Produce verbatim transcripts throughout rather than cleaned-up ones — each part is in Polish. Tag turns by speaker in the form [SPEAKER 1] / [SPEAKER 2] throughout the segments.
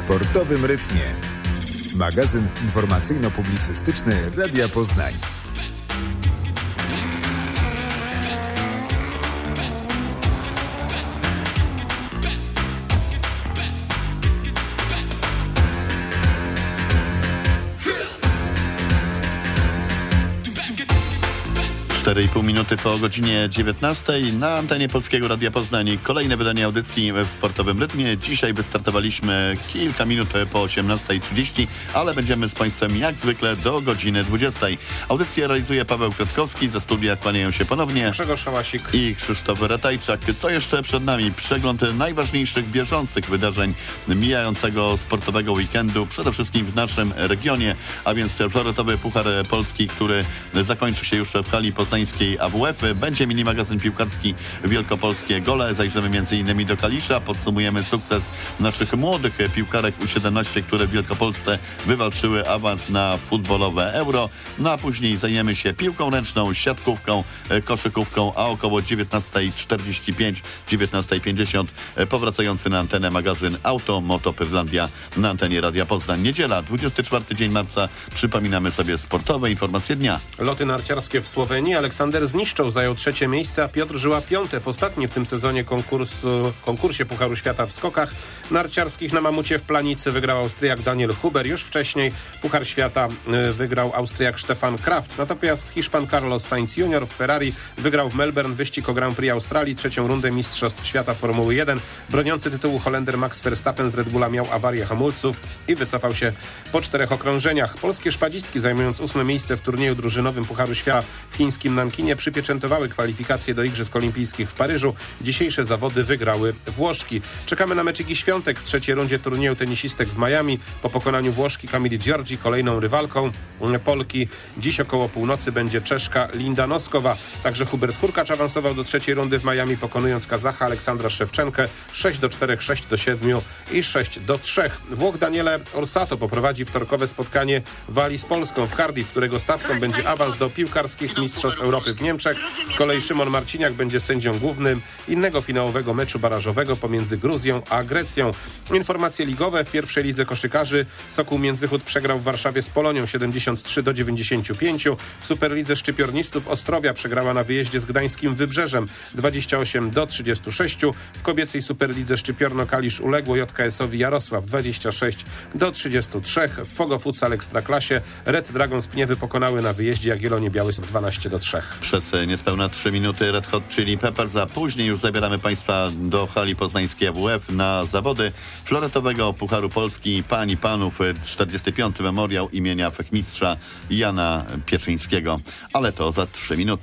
[SPEAKER 1] sportowym rytmie. Magazyn informacyjno-publicystyczny Radia Poznań.
[SPEAKER 2] cztery i pół minuty po godzinie dziewiętnastej na antenie Polskiego Radia Poznań. Kolejne wydanie audycji w sportowym rytmie. Dzisiaj wystartowaliśmy kilka minut po osiemnastej trzydzieści, ale będziemy z Państwem jak zwykle do godziny dwudziestej. Audycję realizuje Paweł Kwiatkowski. Za studia kłaniają się ponownie
[SPEAKER 3] Grzegorz Szałasik
[SPEAKER 2] i Krzysztof Ratajczak. Co jeszcze przed nami? Przegląd najważniejszych bieżących wydarzeń mijającego sportowego weekendu, przede wszystkim w naszym regionie, a więc floretowy Puchar Polski, który zakończy się już w hali poznańskiej A W F. Będzie mini magazyn piłkarski Wielkopolskie Gole. Zajrzymy między innymi do Kalisza. Podsumujemy sukces naszych młodych piłkarek U siedemnaście, które w Wielkopolsce wywalczyły awans na futbolowe Euro. No a później zajmiemy się piłką ręczną, siatkówką, koszykówką, a około dziewiętnastej czterdzieści pięć, dziewiętnastej pięćdziesiąt powracający na antenę magazyn Auto Moto Pyrlandia na antenie Radia Poznań. Niedziela, dwudziesty czwarty dzień marca. Przypominamy sobie sportowe informacje dnia.
[SPEAKER 3] Loty narciarskie w Słowenii. Aleksander Zniszczoł zajął trzecie miejsce, a Piotr Żyła piąte w ostatnim w tym sezonie konkursu, konkursie Pucharu Świata w skokach narciarskich. Na mamucie w Planicy wygrał Austriak Daniel Huber. Już wcześniej Puchar Świata wygrał Austriak Stefan Kraft. Natomiast Hiszpan Carlos Sainz junior w Ferrari wygrał w Melbourne wyścig o Grand Prix Australii, trzecią rundę Mistrzostw Świata Formuły jeden. Broniący tytułu Holender Max Verstappen z Red Bulla miał awarię hamulców i wycofał się po czterech okrążeniach. Polskie szpadzistki, zajmując ósme miejsce w turnieju drużynowym Pucharu Świata w chińskim Nankinie, przypieczętowały kwalifikacje do Igrzysk Olimpijskich w Paryżu. Dzisiejsze zawody wygrały Włoszki. Czekamy na mecz Igi Świątek w trzeciej rundzie turnieju tenisistek w Miami. Po pokonaniu Włoszki Kamili Giorgi, kolejną rywalką Polki, dziś około północy będzie Czeszka Linda Noskowa. Także Hubert Hurkacz awansował do trzeciej rundy w Miami, pokonując Kazacha Aleksandra Szewczenkę sześć do czterech, sześć do siedmiu i sześć do trzech. Włoch Daniele Orsato poprowadzi wtorkowe spotkanie Walii z Polską w Cardiff, którego stawką będzie awans do piłkarskich Mistrzostw Europy w Niemczech. Z kolei Szymon Marciniak będzie sędzią głównym innego finałowego meczu barażowego pomiędzy Gruzją a Grecją. Informacje ligowe. W pierwszej lidze koszykarzy Sokół Międzychód przegrał w Warszawie z Polonią siedemdziesiąt trzy do dziewięćdziesięciu pięciu. W Superlidze szczypiornistów Ostrowia przegrała na wyjeździe z gdańskim Wybrzeżem dwadzieścia osiem do trzydziestu sześciu. W kobiecej Superlidze Szczypiorno Kalisz uległo J K S-owi Jarosław dwadzieścia sześć do trzydziestu trzech. W Fogo Futsal Ekstraklasie Red Dragons Pniewy pokonały na wyjeździe Jagiellonię Białystok dwanaście do trzech.
[SPEAKER 2] Przez niespełna trzy minuty Red Hot Chili Peppers, a później już zabieramy Państwa do hali poznańskiej A W F na zawody floretowego Pucharu Polski Pań i Panów, czterdziesty piąty memoriał imienia Fechmistrza Jana Pieczyńskiego. Ale to za trzy minuty.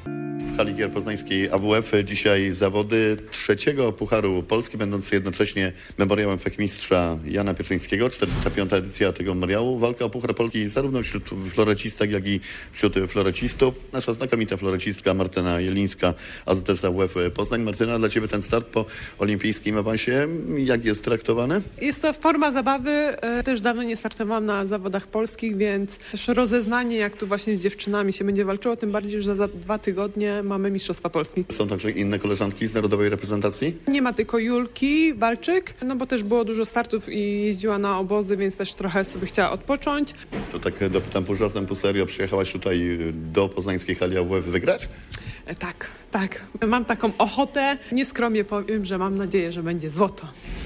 [SPEAKER 2] W hali gier poznańskiej A W F dzisiaj zawody trzeciego Pucharu Polski, będący jednocześnie memoriałem Fechmistrza Jana Pieczyńskiego. czterdziesta piąta edycja tego memoriału. Walka o Puchar Polski zarówno wśród florecistek, jak i wśród florecistów. Nasza znakomita florecistka Martyna Jelińska, A Z S A W F Poznań. Martyna, dla Ciebie ten start po olimpijskim awansie, jak jest traktowany?
[SPEAKER 4] Jest to forma zabawy. Też dawno nie startowałam na zawodach polskich, więc też rozeznanie, jak tu właśnie z dziewczynami się będzie walczyło, tym bardziej, że za dwa tygodnie mamy Mistrzostwa Polski.
[SPEAKER 2] Są także inne koleżanki z narodowej reprezentacji?
[SPEAKER 4] Nie ma tylko Julki Walczyk, no bo też było dużo startów i jeździła na obozy, więc też trochę sobie chciała odpocząć.
[SPEAKER 2] To tak dopytam pół żartem, pół serio, przyjechałaś tutaj do poznańskiej hali A W F wygrać?
[SPEAKER 4] Tak, tak. Mam taką ochotę. Nieskromnie powiem, że mam nadzieję, że będzie złoto.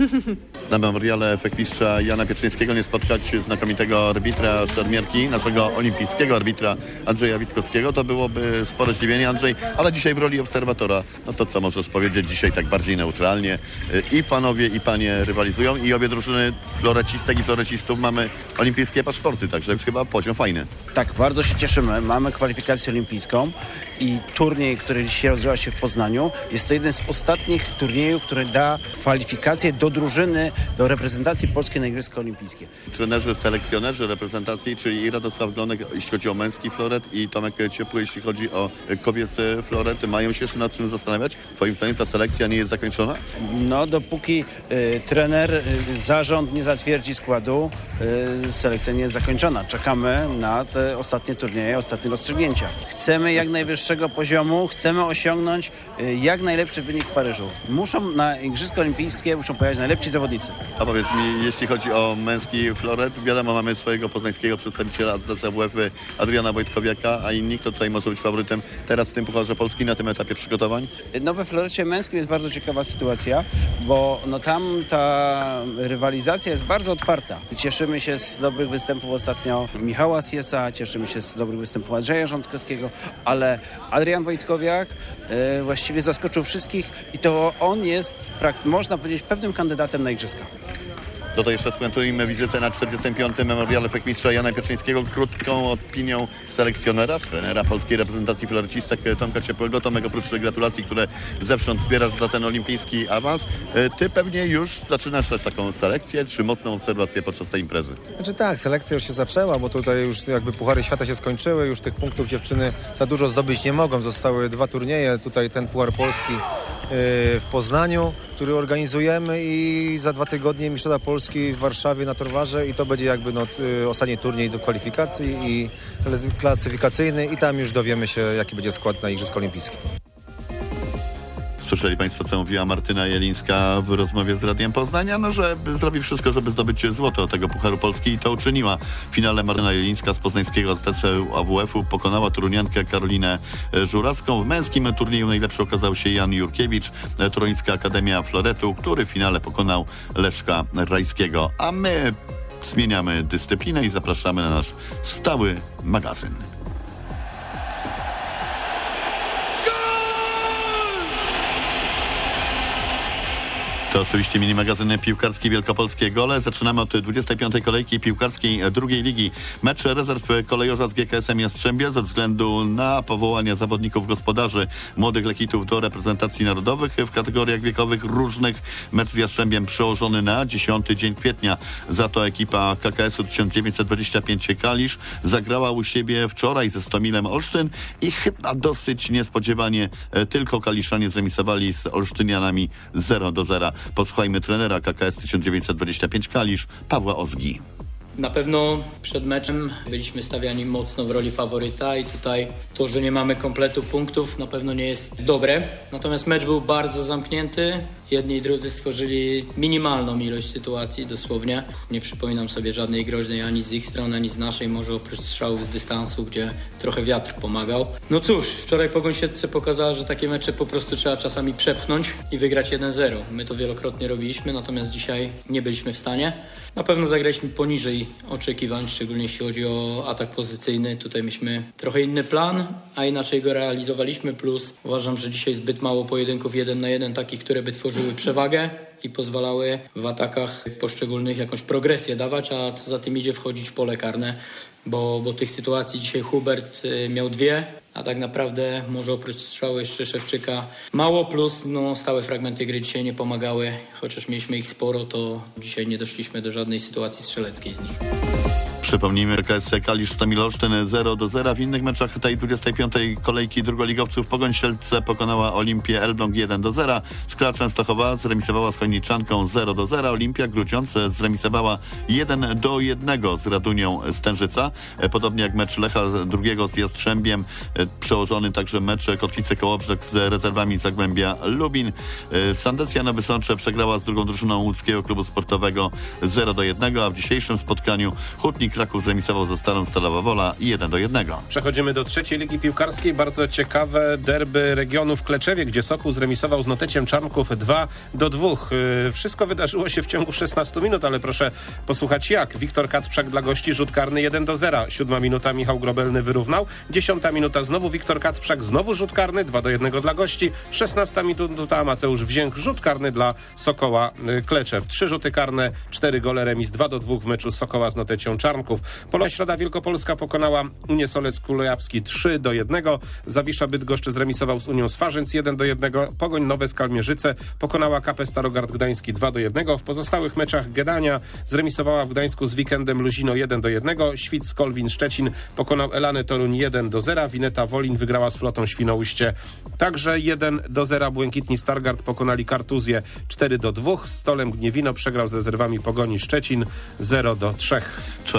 [SPEAKER 2] Na memoriale Fechmistrza Jana Pieczyńskiego nie spotkać znakomitego arbitra szermierki, naszego olimpijskiego arbitra Andrzeja Witkowskiego. To byłoby spore zdziwienie, Andrzej, ale dzisiaj w roli obserwatora. No to co możesz powiedzieć dzisiaj tak bardziej neutralnie? I panowie, i panie rywalizują i obie drużyny florecistek i florecistów mamy olimpijskie paszporty, także jest chyba poziom fajny.
[SPEAKER 5] Tak, bardzo się cieszymy. Mamy kwalifikację olimpijską i turniej, który dzisiaj rozgrywa się w Poznaniu, jest to jeden z ostatnich turniejów, który da kwalifikację do drużyny, do reprezentacji polskiej na Igrzyska Olimpijskie.
[SPEAKER 2] Trenerzy, selekcjonerzy reprezentacji, czyli i Radosław Glonek, jeśli chodzi o męski floret, i Tomek Ciepły, jeśli chodzi o kobiecy floret, mają się jeszcze nad czym zastanawiać? Twoim zdaniem ta selekcja nie jest zakończona?
[SPEAKER 5] No, dopóki y, trener, y, zarząd nie zatwierdzi składu, y, selekcja nie jest zakończona. Czekamy na te ostatnie turnieje, ostatnie rozstrzygnięcia. Chcemy jak najwyższego poziomu, chcemy osiągnąć osiągnąć jak najlepszy wynik w Paryżu. Muszą na Igrzyska Olimpijskie muszą pojechać najlepsi zawodnicy.
[SPEAKER 2] A powiedz mi, jeśli chodzi o męski floret, wiadomo, mamy swojego poznańskiego przedstawiciela z A W F Adriana Wojtkowiaka, a inni, kto tutaj może być faworytem teraz w tym Pucharze Polski na tym etapie przygotowań?
[SPEAKER 5] No we florecie męskim jest bardzo ciekawa sytuacja, bo no tam ta rywalizacja jest bardzo otwarta. Cieszymy się z dobrych występów ostatnio Michała Siesa, cieszymy się z dobrych występów Andrzeja Rządkowskiego, ale Adrian Wojtkowiak e, właściwie zaskoczył wszystkich i to on jest, prak- można powiedzieć, pewnym kandydatem na igrzyska.
[SPEAKER 2] Do to jeszcze spuentujmy wizytę na czterdziestym piątym Memoriale Wszechmistrza Jana Pieczyńskiego krótką opinią selekcjonera, trenera polskiej reprezentacji florecistek Tomka Ciepłego. Tomek, oprócz gratulacji, które zewsząd wspierasz za ten olimpijski awans, ty pewnie już zaczynasz też taką selekcję, czy mocną obserwację podczas tej imprezy?
[SPEAKER 6] Znaczy tak, selekcja już się zaczęła, bo tutaj już jakby Puchary Świata się skończyły, już tych punktów dziewczyny za dużo zdobyć nie mogą. Zostały dwa turnieje, tutaj ten Puchar Polski w Poznaniu, który organizujemy i za dwa tygodnie Mistrzostwa Polski w Warszawie na Torwarze i to będzie jakby no, ostatni turniej do kwalifikacji i klasyfikacyjny i tam już dowiemy się, jaki będzie skład na Igrzyska Olimpijskie.
[SPEAKER 2] Słyszeli Państwo, co mówiła Martyna Jelińska w rozmowie z Radiem Poznania, no, że zrobi wszystko, żeby zdobyć złoto tego Pucharu Polski i to uczyniła. W finale Martyna Jelińska z poznańskiego Z T C A W F-u pokonała Toruniankę Karolinę Żurawską. W męskim turnieju najlepszy okazał się Jan Jurkiewicz, Toruńska Akademia Floretu, który w finale pokonał Leszka Rajskiego. A my zmieniamy dyscyplinę i zapraszamy na nasz stały magazyn. To oczywiście mini magazyn piłkarski Wielkopolskie Gole. Zaczynamy od dwudziestej piątej kolejki piłkarskiej drugiej ligi. Mecz rezerw kolejorza z G K S-em Jastrzębie ze względu na powołanie zawodników gospodarzy młodych lekitów do reprezentacji narodowych w kategoriach wiekowych różnych. Mecz z Jastrzębiem przełożony na dziesiąty dzień kwietnia. Za to ekipa K K S-u tysiąc dziewięćset dwadzieścia pięć Kalisz zagrała u siebie wczoraj ze Stomilem Olsztyn i chyba dosyć niespodziewanie tylko kaliszanie zremisowali z olsztynianami zero do zera. Posłuchajmy trenera K K S tysiąc dziewięćset dwadzieścia pięć Kalisz, Pawła Ozgi.
[SPEAKER 7] Na pewno przed meczem byliśmy stawiani mocno w roli faworyta i tutaj to, że nie mamy kompletu punktów, na pewno nie jest dobre. Natomiast mecz był bardzo zamknięty. Jedni i drudzy stworzyli minimalną ilość sytuacji, dosłownie. Nie przypominam sobie żadnej groźnej ani z ich strony, ani z naszej, może oprócz strzałów z dystansu, gdzie trochę wiatr pomagał. No cóż, wczoraj Pogoń Siedlce pokazała, że takie mecze po prostu trzeba czasami przepchnąć i wygrać jeden zero. My to wielokrotnie robiliśmy, natomiast dzisiaj nie byliśmy w stanie. Na pewno zagraliśmy poniżej oczekiwań, szczególnie jeśli chodzi o atak pozycyjny. Tutaj mieliśmy trochę inny plan, a inaczej go realizowaliśmy, plus uważam, że dzisiaj zbyt mało pojedynków jeden na jeden, takich, które by tworzyły przewagę i pozwalały w atakach poszczególnych jakąś progresję dawać, a co za tym idzie, wchodzić w pole karne, bo, bo tych sytuacji dzisiaj Hubert miał dwie, a tak naprawdę może oprócz strzału jeszcze Szewczyka mało, plus no, stałe fragmenty gry dzisiaj nie pomagały, chociaż mieliśmy ich sporo, to dzisiaj nie doszliśmy do żadnej sytuacji strzeleckiej z nich.
[SPEAKER 2] Przypomnijmy, K S Kalisz Stomil Olsztyn zero do zera. W innych meczach tej dwudziestej piątej kolejki drugoligowców Pogoń Siedlce pokonała Olimpię Elbląg jeden do zera. Skra Częstochowa zremisowała z Chojniczanką zero do zera. Olimpia Grudziądz zremisowała jeden do jednego z Radunią Stężyca. Podobnie jak mecz Lecha drugiego z Jastrzębiem. Przełożony także mecz Kotwice Kołobrzeg z rezerwami Zagłębia Lubin. Sandecja Nowy Sączew przegrała z drugą drużyną łódzkiego klubu sportowego zero do jednego, a w dzisiejszym spotkaniu Hutnik Kraków zremisował ze Starą Stalowa Wola jeden do jednego.
[SPEAKER 3] Przechodzimy do trzeciej ligi piłkarskiej. Bardzo ciekawe derby regionu w Kleczewie, gdzie Sokół zremisował z Noteciem Czarnków dwa do dwóch. Wszystko wydarzyło się w ciągu szesnastu minut, ale proszę posłuchać jak. Wiktor Kacprzak dla gości, rzut karny jeden do zera. Siódma minuta Michał Grobelny wyrównał. Dziesiąta minuta znowu Wiktor Kacprzak, znowu rzut karny, dwa do jednego dla gości. Szesnasta minuta Mateusz Wzięch, rzut karny dla Sokoła Kleczew. Trzy rzuty karne, cztery gole, remis dwa do dwóch w meczu Sokoła z Notecią Czarnków. Polona Środa Wielkopolska pokonała Unię Solec Kulejawski trzy do jednego. Zawisza Bydgoszcz zremisował z Unią Swarzędz jeden do jednego. Pogoń Nowe Skalmierzyce pokonała K P Starogard Gdański dwa do jednego. W pozostałych meczach Gedania zremisowała w Gdańsku z Weekendem Luzino jeden do jednego. Świt Skolwin Szczecin pokonał Elany Toruń jeden do zera. Wineta Wolin wygrała z Flotą Świnoujście także jeden do zera. Błękitni Stargard pokonali Kartuzję cztery do dwóch. Stolem Gniewino przegrał z rezerwami Pogoni Szczecin zero do trzech.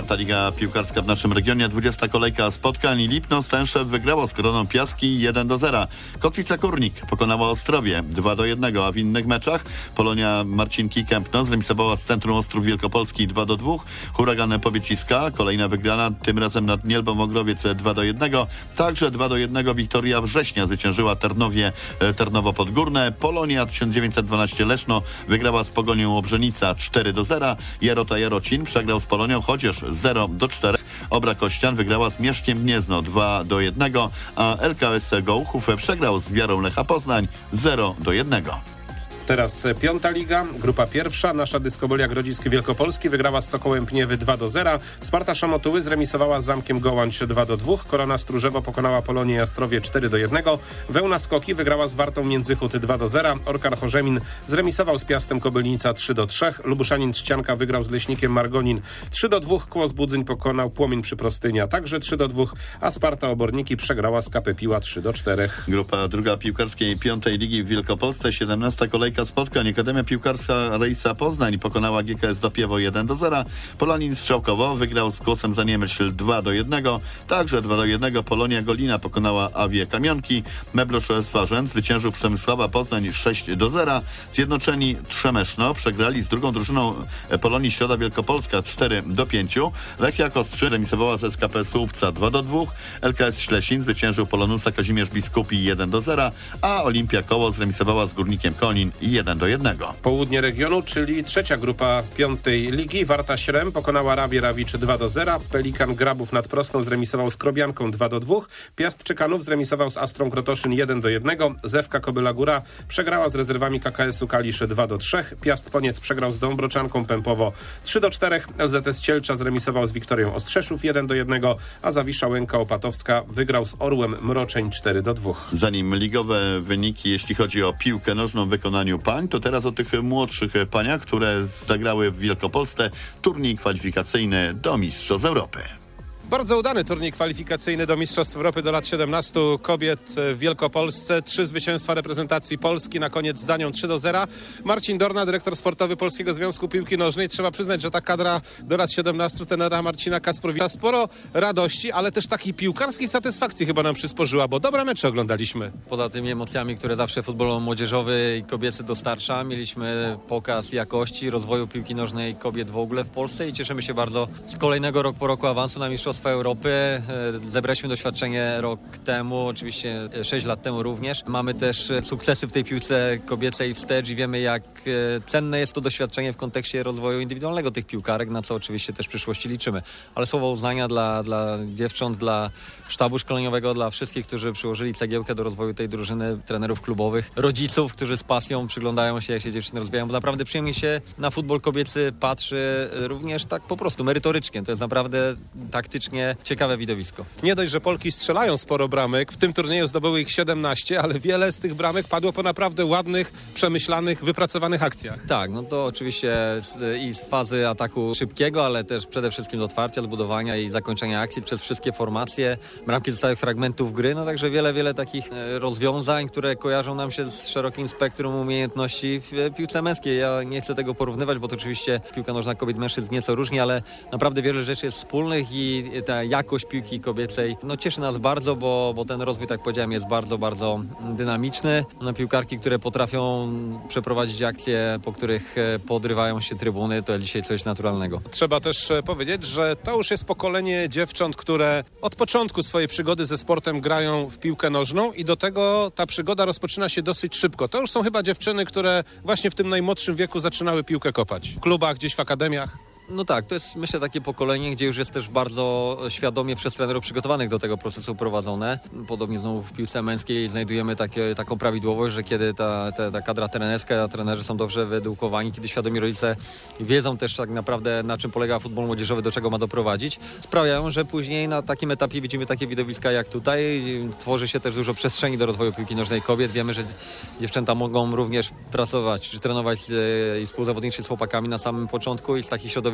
[SPEAKER 2] czwarta liga piłkarska w naszym regionie, dwudziesta kolejka spotkań. Lipno Stęszew wygrało z Koroną Piaski jeden do zera. Kotwica Kurnik pokonała Ostrowie dwa do jednego, a w innych meczach Polonia Marcinki Kępno zremisowała z Centrum Ostrów Wielkopolski dwa do dwóch. Huragan Powieciska, kolejna wygrana, tym razem nad Nielbą Ogrowiec dwa do jednego. Także dwa do jednego Wiktoria Września zwyciężyła Tarnowie, Tarnowo Podgórne. Polonia tysiąc dziewięćset dwanaście Leszno wygrała z Pogonią Obrzenica cztery do zera. Jarota Jarocin przegrał z Polonią chociaż zero do czterech. Obra Kościan wygrała z Mieszkiem Gniezno dwa do jednego, a L K S Gołuchów przegrał z Wiarą Lecha Poznań zero do jednego.
[SPEAKER 3] Teraz piąta liga, grupa pierwsza. Nasza Dyskobolia Grodzisk Wielkopolski wygrała z Sokołem Pniewy dwa do zera. Sparta Szamotuły zremisowała z Zamkiem Gołańcz dwa do dwóch. Korona Stróżewo pokonała Polonię Jastrowie cztery do jednego. Wełna Skoki wygrała z Wartą Międzychód dwa do zera. Orkar Chorzemin zremisował z Piastem Kobylnica trzy do trzech. Lubuszanin Trzcianka wygrał z Leśnikiem Margonin trzy do dwóch. Kłos Budzyń pokonał Płomień Przyprostynia także trzy do dwóch, a Sparta Oborniki przegrała z K P Piła trzy do czterech.
[SPEAKER 2] Grupa druga piłkarskiej piątej ligi w Wielkopolsce, siedemnasta kolejka spotkań. Akademia Piłkarska Rejsa Poznań pokonała G K S Dopiewo jeden do zera. Polanin Strzałkowo wygrał z Głosem Zaniemyśl dwa do jednego. Także dwa do jednego Polonia Golina pokonała Awię Kamionki. Meblosz Swarzędz zwyciężył Przemysława Poznań sześć do zera. Zjednoczeni Trzemeszno przegrali z drugą drużyną Polonii Środa Wielkopolska cztery do pięciu. Lechia Kostrzy remisowała z S K P Słupca dwa do dwóch. L K S Ślesin zwyciężył Polonusa Kazimierz Biskupi jeden do zera, a Olimpia Koło zremisowała z Górnikiem Konin jeden do jednego.
[SPEAKER 3] Południe regionu, czyli trzecia grupa piątej ligi. Warta Śrem pokonała Rawie Rawicz dwa do zera. Pelikan Grabów nad Prostą zremisował z Krobianką dwa do dwóch. Piast Czekanów zremisował z Astrą Krotoszyn jeden do jednego. Zewka Kobyla Góra przegrała z rezerwami K K S-u Kalisz dwa do trzech. Piast Poniec przegrał z Dąbroczanką Pępowo trzy do czterech. L Z S Cielcza zremisował z Wiktorią Ostrzeszów jeden do jednego, a Zawisza Łęka Opatowska wygrał z Orłem Mroczeń cztery do dwóch.
[SPEAKER 2] Zanim ligowe wyniki, jeśli chodzi o piłkę nożną w wykonaniu pań, to teraz o tych młodszych paniach, które zagrały w Wielkopolsce turniej kwalifikacyjny do Mistrzostw Europy.
[SPEAKER 3] Bardzo udany turniej kwalifikacyjny do Mistrzostw Europy do lat siedemnastu kobiet w Wielkopolsce. Trzy zwycięstwa reprezentacji Polski, na koniec z Danią trzy do zera. Marcin Dorna, dyrektor sportowy Polskiego Związku Piłki Nożnej. Trzeba przyznać, że ta kadra do lat siedemnastu, tenera Marcina Kasprowicza, sporo radości, ale też takiej piłkarskiej satysfakcji chyba nam przysporzyła, bo dobre mecze oglądaliśmy.
[SPEAKER 8] Poza tymi emocjami, które zawsze futbol młodzieżowy i kobiecy dostarcza, mieliśmy pokaz jakości, rozwoju piłki nożnej kobiet w ogóle w Polsce i cieszymy się bardzo z kolejnego rok po roku awansu na Mistrzostwa Europy. Zebraliśmy doświadczenie rok temu, oczywiście sześć lat temu również. Mamy też sukcesy w tej piłce kobiecej wstecz i wiemy, jak cenne jest to doświadczenie w kontekście rozwoju indywidualnego tych piłkarek, na co oczywiście też w przyszłości liczymy. Ale słowo uznania dla, dla dziewcząt, dla sztabu szkoleniowego, dla wszystkich, którzy przyłożyli cegiełkę do rozwoju tej drużyny, trenerów klubowych, rodziców, którzy z pasją przyglądają się, jak się dziewczyny rozwijają, bo naprawdę przyjemnie się na futbol kobiecy patrzy również tak po prostu merytorycznie. To jest naprawdę taktycznie ciekawe widowisko.
[SPEAKER 3] Nie dość, że Polki strzelają sporo bramek, w tym turnieju zdobyły ich siedemnaście, ale wiele z tych bramek padło po naprawdę ładnych, przemyślanych, wypracowanych akcjach.
[SPEAKER 8] Tak, no to oczywiście z, i z fazy ataku szybkiego, ale też przede wszystkim do otwarcia, zbudowania i zakończenia akcji przez wszystkie formacje. Bramki ze stałych fragmentów gry, no także wiele, wiele takich e, rozwiązań, które kojarzą nam się z szerokim spektrum umiejętności w e, piłce męskiej. Ja nie chcę tego porównywać, bo to oczywiście piłka nożna kobiet, mężczyzn nieco różni, ale naprawdę wiele rzeczy jest wspólnych i ta jakość piłki kobiecej no, cieszy nas bardzo, bo, bo ten rozwój, tak powiedziałem, jest bardzo, bardzo dynamiczny. No, piłkarki, które potrafią przeprowadzić akcje, po których podrywają się trybuny, to jest dzisiaj coś naturalnego.
[SPEAKER 3] Trzeba też powiedzieć, że to już jest pokolenie dziewcząt, które od początku swojej przygody ze sportem grają w piłkę nożną i do tego ta przygoda rozpoczyna się dosyć szybko. To już są chyba dziewczyny, które właśnie w tym najmłodszym wieku zaczynały piłkę kopać. W klubach, gdzieś w akademiach.
[SPEAKER 8] No tak, to jest myślę takie pokolenie, gdzie już jest też bardzo świadomie przez trenerów przygotowanych do tego procesu prowadzone. Podobnie znowu w piłce męskiej znajdujemy takie, taką prawidłowość, że kiedy ta, ta, ta kadra trenerska, trenerzy są dobrze wyedukowani, kiedy świadomi rodzice wiedzą też tak naprawdę, na czym polega futbol młodzieżowy, do czego ma doprowadzić, sprawiają, że później na takim etapie widzimy takie widowiska jak tutaj. Tworzy się też dużo przestrzeni do rozwoju piłki nożnej kobiet. Wiemy, że dziewczęta mogą również pracować czy trenować z, i współzawodniczyć z chłopakami na samym początku i z takich środowisk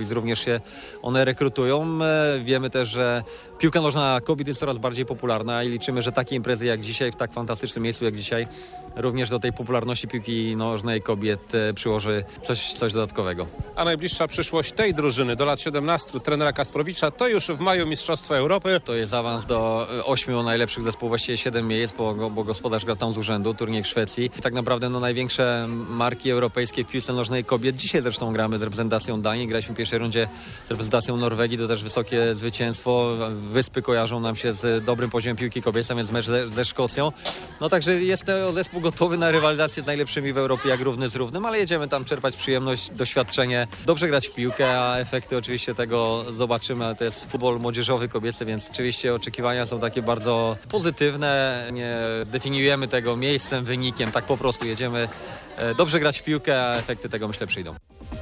[SPEAKER 8] Katowic również się one rekrutują. Wiemy też, że piłka nożna kobiet jest coraz bardziej popularna i liczymy, że takie imprezy jak dzisiaj, w tak fantastycznym miejscu jak dzisiaj, również do tej popularności piłki nożnej kobiet przyłoży coś, coś dodatkowego.
[SPEAKER 3] A najbliższa przyszłość tej drużyny do lat siedemnastu trenera Kasprowicza to już w maju Mistrzostwa Europy.
[SPEAKER 8] To jest awans do ośmiu najlepszych zespołów, właściwie siedem miejsc, bo, bo gospodarz gra tam z urzędu, turniej w Szwecji. I tak naprawdę no, największe marki europejskie w piłce nożnej kobiet. Dzisiaj zresztą gramy z reprezentacją Danii, graliśmy w pierwszej rundzie z reprezentacją Norwegii, to też wysokie zwycięstwo. Wyspy kojarzą nam się z dobrym poziomem piłki kobiecej, więc mecz ze, ze Szkocją. No także jest to zespół gotowy na rywalizację z najlepszymi w Europie, jak równy z równym, ale jedziemy tam czerpać przyjemność, doświadczenie, dobrze grać w piłkę, a efekty oczywiście tego zobaczymy, ale to jest futbol młodzieżowy, kobiecy, więc oczywiście oczekiwania są takie bardzo pozytywne. Nie definiujemy tego miejscem, wynikiem, tak po prostu jedziemy dobrze grać w piłkę, a efekty tego myślę przyjdą.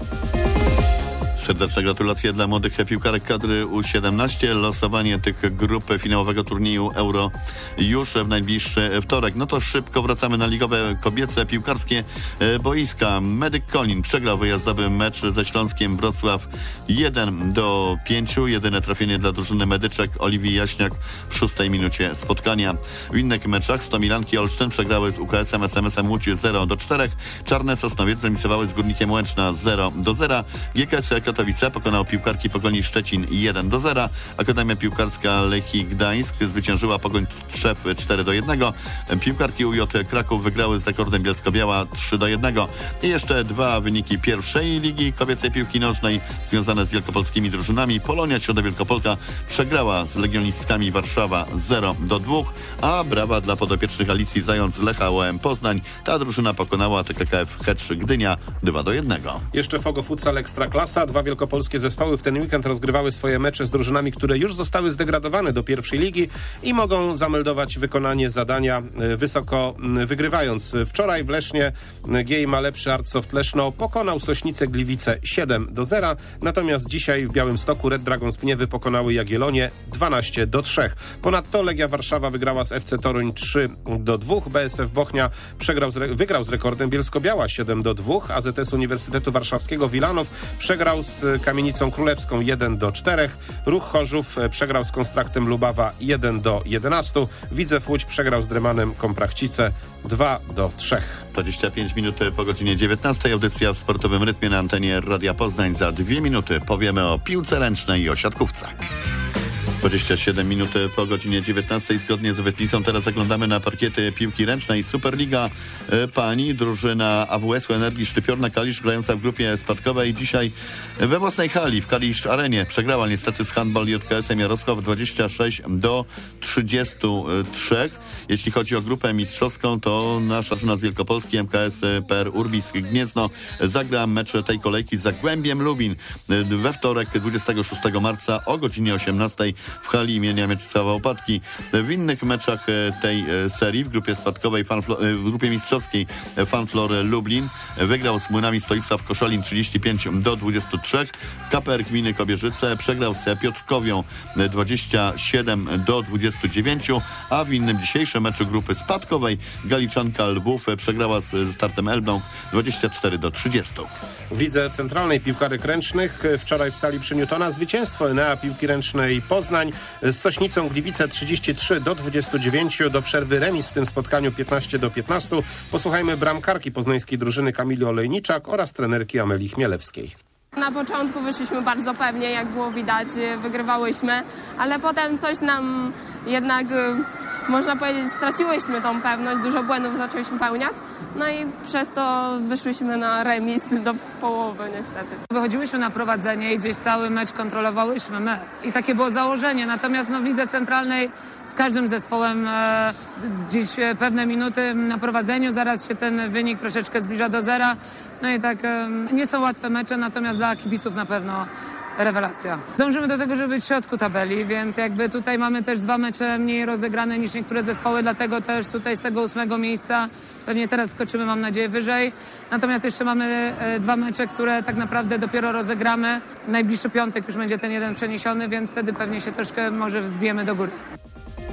[SPEAKER 2] Serdeczne gratulacje dla młodych piłkarek kadry U siedemnaście. Losowanie tych grup finałowego turnieju Euro już w najbliższy wtorek. No to szybko wracamy na ligowe kobiece piłkarskie boiska. Medyk Konin przegrał wyjazdowy mecz ze Śląskiem Wrocław jeden do pięciu. Jedyne trafienie dla drużyny medyczek Oliwii Jaśniak w szóstej minucie spotkania. W innych meczach Stomilanki Olsztyn przegrały z U K S-em S M S-em Łódź zero do czterech. Czarne Sosnowiec zremisowały z Górnikiem Łęczna zero do zera. G K S Katowice pokonał piłkarki Pogoni Szczecin jeden do zera. Akademia Piłkarska Lechii Gdańsk zwyciężyła Pogoń Trzew cztery do jednego. Piłkarki U J Kraków wygrały z Rekordem Bielsko-Biała trzy do jednego. I jeszcze dwa wyniki pierwszej ligi kobiecej piłki nożnej związane z wielkopolskimi drużynami. Polonia Środa Wielkopolska przegrała z Legionistkami Warszawa zero do dwóch, a brawa dla podopiecznych Alicji Zając z Lecha O M Poznań. Ta drużyna pokonała T K K F Hetsch Gdynia dwa do jednego.
[SPEAKER 3] Jeszcze Fogo Futsal Ekstraklasa. Dwa wielkopolskie zespoły w ten weekend rozgrywały swoje mecze z drużynami, które już zostały zdegradowane do pierwszej ligi i mogą zameldować wykonanie zadania wysoko wygrywając. Wczoraj w Lesznie G I M A Lepszy Artsoft Leszno pokonał Sośnicę Gliwice siedem do zera, natomiast dzisiaj w Białymstoku Red Dragons Pniewy pokonały Jagiellonię dwanaście do trzech. Ponadto Legia Warszawa wygrała z F C Toruń trzy do dwóch, B S F Bochnia przegrał z, wygrał z Rekordem Bielsko-Biała siedem do dwóch, A Z S Uniwersytetu Warszawskiego Wilanow przegrał z Kamienicą Królewską jeden do czterech, Ruch Chorzów przegrał z Konstraktem Lubawa jeden do jedenastu, Widzew Łódź przegrał z Dremanem Komprachcice dwa do trzech.
[SPEAKER 2] dwadzieścia pięć minut po godzinie dziewiętnastej. Audycja w sportowym rytmie na antenie Radia Poznań. Za dwie minuty powiemy o piłce ręcznej i o siatkówce. dwadzieścia siedem minut po godzinie dziewiętnastej. Zgodnie z obietnicą teraz zaglądamy na parkiety piłki ręcznej. Superliga Pani, drużyna A W S-u Energii Szczypiorna Kalisz grająca w grupie spadkowej. Dzisiaj we własnej hali w Kalisz Arenie przegrała niestety z Handball J K S-em Jarosław dwadzieścia sześć do trzydziestu trzech. Jeśli chodzi o grupę mistrzowską, to nasza drużyna z Wielkopolski M K S P R Urbis Gniezno zagra mecz tej kolejki z Zagłębiem Lubin we wtorek dwudziestego szóstego marca o godzinie osiemnastej w hali imienia Mieczysława Opatki. W innych meczach tej serii w grupie spadkowej, w grupie mistrzowskiej Fanflor Lublin wygrał z Młynami Stoisław Koszalin trzydzieści pięć do dwudziestu trzech. K P R Gminy Kobierzyce przegrał z Piotrkowią dwadzieścia siedem do dwudziestu dziewięciu, a w innym dzisiejszym meczu grupy spadkowej Galiczanka Lwów przegrała z Startem Elbląg dwadzieścia cztery do trzydziestu.
[SPEAKER 3] W lidze centralnej piłkarek ręcznych wczoraj w sali przy Newtona zwycięstwo Enea Piłki Ręcznej Poznań z Sośnicą Gliwice trzydzieści trzy do dwudziestu dziewięciu. Do przerwy remis w tym spotkaniu piętnaście do piętnastu. Posłuchajmy bramkarki poznańskiej drużyny Kamili Olejniczak oraz trenerki Amelii Chmielewskiej.
[SPEAKER 9] Na początku wyszliśmy bardzo pewnie, jak było widać, wygrywałyśmy, ale potem coś nam jednak, można powiedzieć, straciłyśmy tą pewność, dużo błędów zaczęliśmy pełniać, no i przez to wyszliśmy na remis do połowy niestety.
[SPEAKER 10] Wychodziłyśmy na prowadzenie i gdzieś cały mecz kontrolowałyśmy my i takie było założenie, natomiast no, w lidze centralnej z każdym zespołem e, gdzieś pewne minuty na prowadzeniu, zaraz się ten wynik troszeczkę zbliża do zera, no i tak e, nie są łatwe mecze, natomiast dla kibiców na pewno rewelacja. Dążymy do tego, żeby być w środku tabeli, więc jakby tutaj mamy też dwa mecze mniej rozegrane niż niektóre zespoły, dlatego też tutaj z tego ósmego miejsca pewnie teraz skoczymy, mam nadzieję, wyżej. Natomiast jeszcze mamy e, dwa mecze, które tak naprawdę dopiero rozegramy. Najbliższy piątek już będzie ten jeden przeniesiony, więc wtedy pewnie się troszkę może wzbijemy do góry.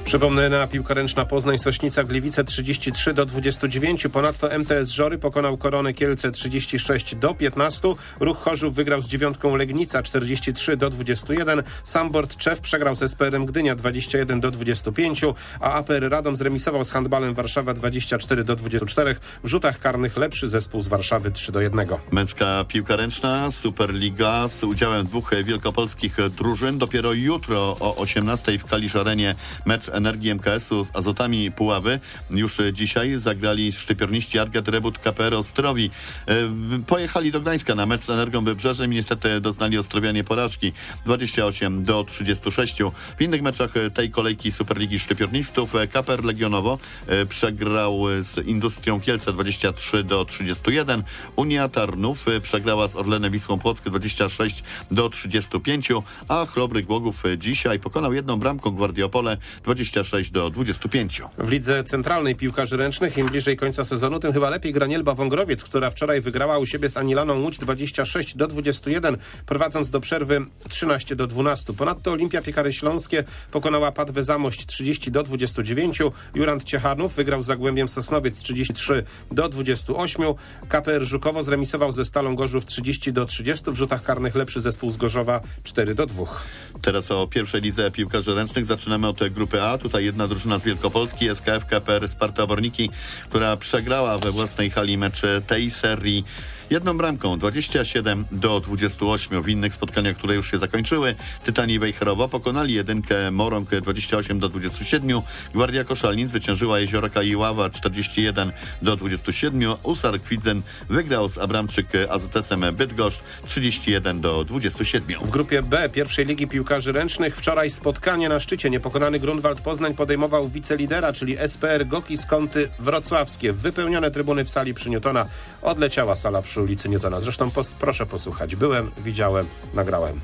[SPEAKER 3] Przypomnę, piłka ręczna Poznań Sośnica Gliwice trzydzieści trzy do dwudziestu dziewięciu. Ponadto M T S Żory pokonał Koronę Kielce trzydzieści sześć do piętnastu. Ruch Chorzów wygrał z dziewiątką Legnica czterdzieści trzy do dwudziestu jeden. Sambord Czew przegrał z S P R em Gdynia dwadzieścia jeden do dwudziestu pięciu, a A P R Radom zremisował z Handbalem Warszawa dwadzieścia cztery do dwudziestu czterech. W rzutach karnych lepszy zespół z Warszawy trzy do jednego.
[SPEAKER 2] Męska piłka ręczna, Superliga z udziałem dwóch wielkopolskich drużyn. Dopiero jutro o osiemnastej w Kalisz Arenie mecz Energii M K S-u z Azotami Puławy. Już dzisiaj zagrali szczypiorniści Arget Rebut K P R Ostrowi. Pojechali do Gdańska na mecz z Energią Wybrzeżem i niestety doznali ostrowianie porażki dwadzieścia osiem do trzydziestu sześciu. W innych meczach tej kolejki Superligi Szczypiornistów K P R Legionowo przegrał z Industrią Kielce dwadzieścia trzy do trzydziestu jeden. Unia Tarnów przegrała z Orlenem Wisłą Płock dwadzieścia sześć do trzydziestu pięciu, a Chrobry Głogów dzisiaj pokonał jedną bramką Gwardiopole dwadzieścia sześć do dwudziestu pięciu.
[SPEAKER 3] W lidze centralnej piłkarzy ręcznych im bliżej końca sezonu, tym chyba lepiej gra Nielba Wągrowiec, która wczoraj wygrała u siebie z Anilaną Łódź dwadzieścia sześć do dwudziestu jeden, prowadząc do przerwy trzynaście do dwunastu. Ponadto Olimpia Piekary Śląskie pokonała Padwę Zamość trzydzieści do dwudziestu dziewięciu. Jurand Ciechanów wygrał z Zagłębiem Sosnowiec trzydzieści trzy do dwudziestu ośmiu. K P R Żukowo zremisował ze Stalą Gorzów trzydzieści do trzydziestu. W rzutach karnych lepszy zespół z Gorzowa cztery do dwóch.
[SPEAKER 2] Teraz o pierwszej lidze piłkarzy ręcznych. Zaczynamy od grupy A. Tutaj jedna drużyna z Wielkopolski, S K F K P R Sparta Oborniki, która przegrała we własnej hali mecz tej serii jedną bramką dwadzieścia siedem do dwudziestu ośmiu. W innych spotkaniach, które już się zakończyły, Tytani Wejherowo pokonali jedynkę Morąg dwadzieścia osiem do dwudziestu siedmiu. Gwardia Koszalin zwyciężyła Jezioraka i Ława czterdzieści jeden do dwudziestu siedmiu. Usar Kwidzen wygrał z Abramczyk A Z S-em Bydgoszcz trzydzieści jeden do dwudziestu siedmiu.
[SPEAKER 3] W grupie B pierwszej ligi piłkarzy ręcznych wczoraj spotkanie na szczycie. Niepokonany Grunwald Poznań podejmował wicelidera, czyli S P R Goki Skąty Wrocławskie. Wypełnione trybuny w sali przy Newtona. Odleciała sala przy ulicy Newtona. Zresztą pos- proszę posłuchać. Byłem, widziałem, nagrałem.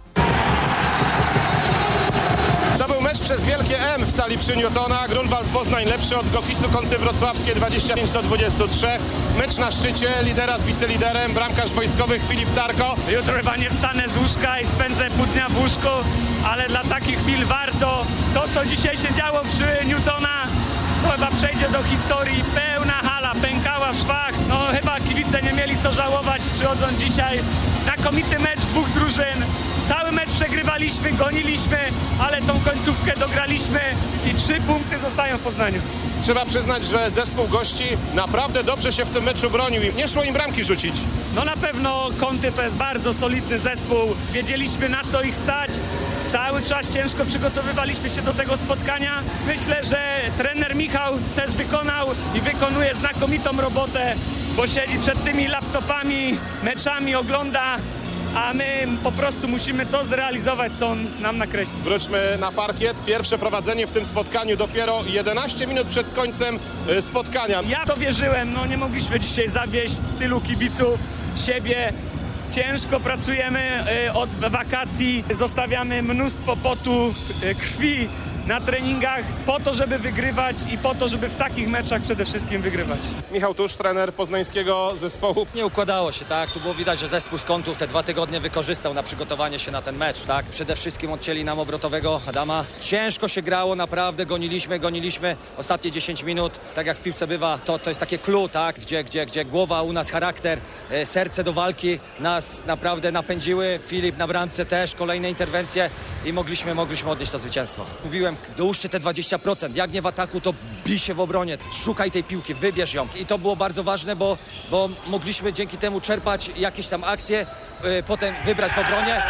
[SPEAKER 3] To był mecz przez wielkie M w sali przy Newtona. Grunwald Poznań lepszy od Gokistu Kąty Wrocławskie dwadzieścia pięć do dwudziestu trzech. Mecz na szczycie, lidera z wiceliderem, bramkarz wojskowych Filip Tarko.
[SPEAKER 11] Jutro chyba nie wstanę z łóżka i spędzę pół dnia w łóżku, ale dla takich chwil warto. To, co dzisiaj się działo przy Newtona, to chyba przejdzie do historii. Pełna hala, pękała w szwach. No chyba kibice nie mieli co żałować, przychodząc dzisiaj. Znakomity mecz dwóch drużyn. Cały mecz przegrywaliśmy, goniliśmy, ale tą końcówkę dograliśmy i trzy punkty zostają w Poznaniu.
[SPEAKER 3] Trzeba przyznać, że zespół gości naprawdę dobrze się w tym meczu bronił i nie szło im bramki rzucić.
[SPEAKER 11] No na pewno Kąty to jest bardzo solidny zespół. Wiedzieliśmy, na co ich stać. Cały czas ciężko przygotowywaliśmy się do tego spotkania. Myślę, że trener Michał też wykonał i wykonuje znakomitą robotę, bo siedzi przed tymi laptopami, meczami ogląda, a my po prostu musimy to zrealizować, co on nam nakreśli.
[SPEAKER 3] Wróćmy na parkiet. Pierwsze prowadzenie w tym spotkaniu dopiero jedenaście minut przed końcem spotkania.
[SPEAKER 11] Ja to wierzyłem, no nie mogliśmy dzisiaj zawieść tylu kibiców, siebie. Ciężko pracujemy od wakacji, zostawiamy mnóstwo potu, krwi na treningach po to, żeby wygrywać i po to, żeby w takich meczach przede wszystkim wygrywać.
[SPEAKER 3] Michał Tusz, trener poznańskiego zespołu.
[SPEAKER 12] Nie układało się, tak? Tu było widać, że zespół z Kątów te dwa tygodnie wykorzystał na przygotowanie się na ten mecz, tak? Przede wszystkim odcięli nam obrotowego Adama. Ciężko się grało, naprawdę goniliśmy, goniliśmy. Ostatnie dziesięć minut, tak jak w piłce bywa, to, to jest takie clue, tak? Gdzie, gdzie, gdzie głowa, u nas charakter, e, serce do walki nas naprawdę napędziły. Filip na bramce też, kolejne interwencje i mogliśmy, mogliśmy odnieść to zwycięstwo. Mówiłem, dołóżcie te dwadzieścia procent. Jak nie w ataku, to bij się w obronie. Szukaj tej piłki, wybierz ją. I to było bardzo ważne, bo, bo mogliśmy dzięki temu czerpać jakieś tam akcje, yy, potem wybrać w obronie.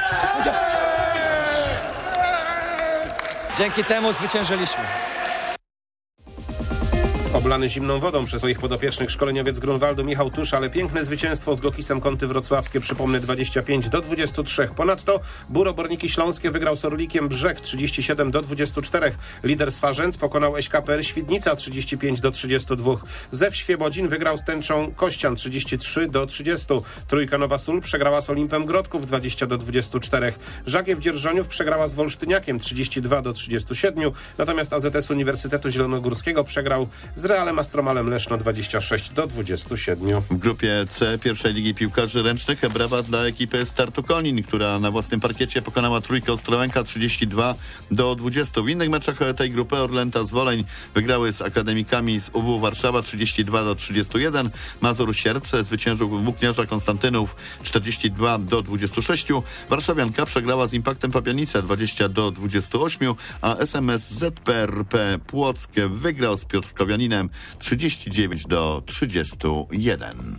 [SPEAKER 12] Dzięki temu zwyciężyliśmy.
[SPEAKER 3] Oblany zimną wodą przez swoich podopiecznych szkoleniowiec Grunwaldu Michał Tusz, ale piękne zwycięstwo z Gokisem Kąty Wrocławskie, przypomnę dwadzieścia pięć do dwudziestu trzech. Ponadto Bór Oborniki Śląskie wygrał z Orlikiem Brzeg trzydzieści siedem do dwudziestu czterech. Lider Swarzędz pokonał S K P R Świdnica trzydzieści pięć do trzydziestu dwóch. Zew Świebodzin wygrał z Tęczą Kościan trzydzieści trzy do trzydziestu. Trójka Nowa Sól przegrała z Olimpem Grodków dwadzieścia do dwudziestu czterech. Żagiew Dzierżoniów przegrała z Wolsztyniakiem trzydzieści dwa do trzydziestu siedmiu. Natomiast A Z S Uniwersytetu Zielonogórskiego przegrał z z Realem Astromalem Leszno dwadzieścia sześć do dwudziestu siedmiu.
[SPEAKER 2] W grupie C pierwszej ligi piłkarzy ręcznych brawa dla ekipy Startu Konin, która na własnym parkiecie pokonała trójkę Ostrołęka trzydzieści dwa do dwudziestu. W innych meczach tej grupy Orlęta z Woleń wygrały z akademikami z U W Warszawa trzydzieści dwa do trzydziestu jeden. Mazur Sierpce zwyciężył Włókniarza Konstantynów czterdzieści dwa do dwudziestu sześciu. Warszawianka przegrała z Impaktem Pabianice dwadzieścia do dwudziestu ośmiu, a S M S Z P R P Płock wygrał z Piotrkowianinem trzydzieści dziewięć do trzydziestu jeden.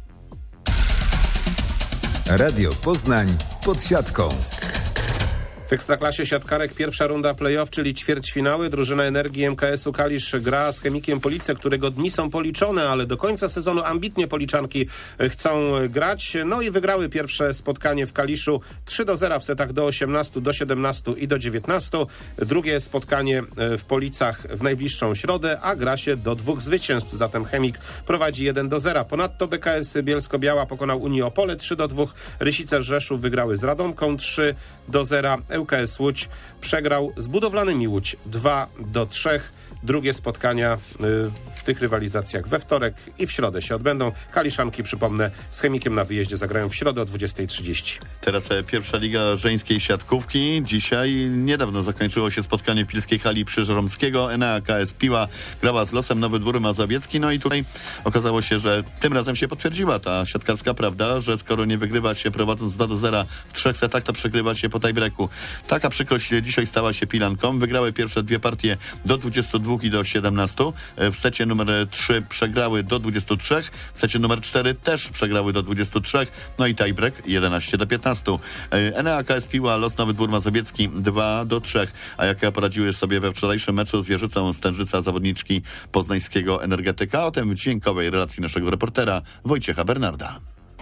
[SPEAKER 1] Radio Poznań pod siatką.
[SPEAKER 3] W Ekstraklasie siatkarek pierwsza runda play-off, czyli ćwierćfinały. Drużyna Energii M K S-u Kalisz gra z Chemikiem Police, którego dni są policzone, ale do końca sezonu ambitnie Policzanki chcą grać. No i wygrały pierwsze spotkanie w Kaliszu trzy do zera w setach do osiemnastu, do siedemnastu i do dziewiętnastu. Drugie spotkanie w Policach w najbliższą środę, a gra się do dwóch zwycięstw. Zatem Chemik prowadzi jeden do zera. Ponadto B K S Bielsko-Biała pokonał Unię Opole trzy do dwóch. Rysice Rzeszów wygrały z Radomką trzy do zera. L K S Łódź przegrał z Budowlanymi Łódź dwa do trzech. Drugie spotkania w tych rywalizacjach we wtorek i w środę się odbędą. Kaliszanki, przypomnę, z Chemikiem na wyjeździe zagrają w środę o dwudziestej trzydzieści.
[SPEAKER 2] Teraz pierwsza liga żeńskiej siatkówki. Dzisiaj niedawno zakończyło się spotkanie w Pilskiej Hali Przyżeromskiego. Enea K S Piła grała z Losem Nowy Dwór Mazowiecki. No i tutaj okazało się, że tym razem się potwierdziła ta siatkarska prawda, że skoro nie wygrywa się prowadząc dwa do zera w trzech setach, to przegrywa się po tiebreaku. Taka przykrość dzisiaj stała się Pilankom. Wygrały pierwsze dwie partie do dwudziestu dwóch i do siedemnastu. W secie numer trzy przegrały do dwudziestu trzech. W secie numer cztery też przegrały do dwudziestu trzech. No i tiebreak jedenaście do piętnastu. Enea K S Piła, Los Nowy Dwór Mazowiecki dwa do trzech. A jak poradziły sobie we wczorajszym meczu z Wieżycą Stężyca zawodniczki poznańskiego Energetyka? O tym w dźwiękowej relacji naszego reportera Wojciecha Bernarda.